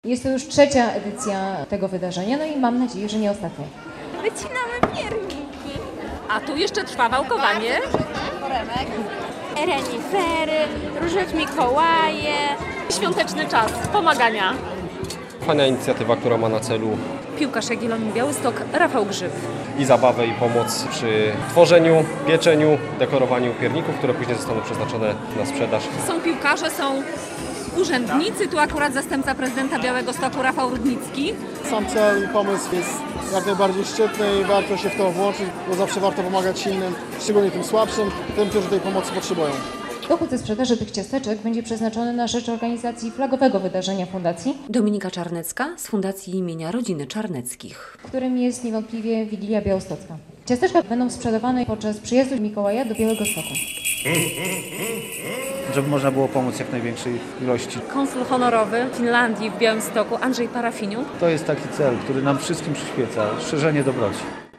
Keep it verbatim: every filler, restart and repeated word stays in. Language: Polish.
Jest to już trzecia edycja tego wydarzenia, no i mam nadzieję, że nie ostatnia. Wycinamy pierniki. A tu jeszcze trwa wałkowanie. Foremek. Renifery, różeć Mikołaje. Świąteczny czas pomagania. Fajna inicjatywa, która ma na celu Piłkarz Jagiellonii Białystok Rafał Grzyb. i zabawę, i pomoc przy tworzeniu, pieczeniu, dekorowaniu pierników, które później zostaną przeznaczone na sprzedaż. Są piłkarze, są urzędnicy. Tu akurat zastępca prezydenta Białegostoku Rafał Rudnicki. Sam cel i pomysł jest jak najbardziej szczytny i warto się w to włączyć, bo zawsze warto pomagać innym, szczególnie tym słabszym, tym, którzy tej pomocy potrzebują. Dochód ze sprzedaży tych ciasteczek będzie przeznaczony na rzecz organizacji flagowego wydarzenia fundacji, Dominika Czarnecka z Fundacji imienia Rodziny Czarneckich. którym jest niewątpliwie Wigilia Białostocka. Ciasteczka będą sprzedawane podczas przyjazdu Mikołaja do Białegostoku. Żeby można było pomóc jak największej ilości. Konsul honorowy Finlandii w Białymstoku Andrzej Parafiniuk. To jest taki cel, który nam wszystkim przyświeca, szerzenie dobroci.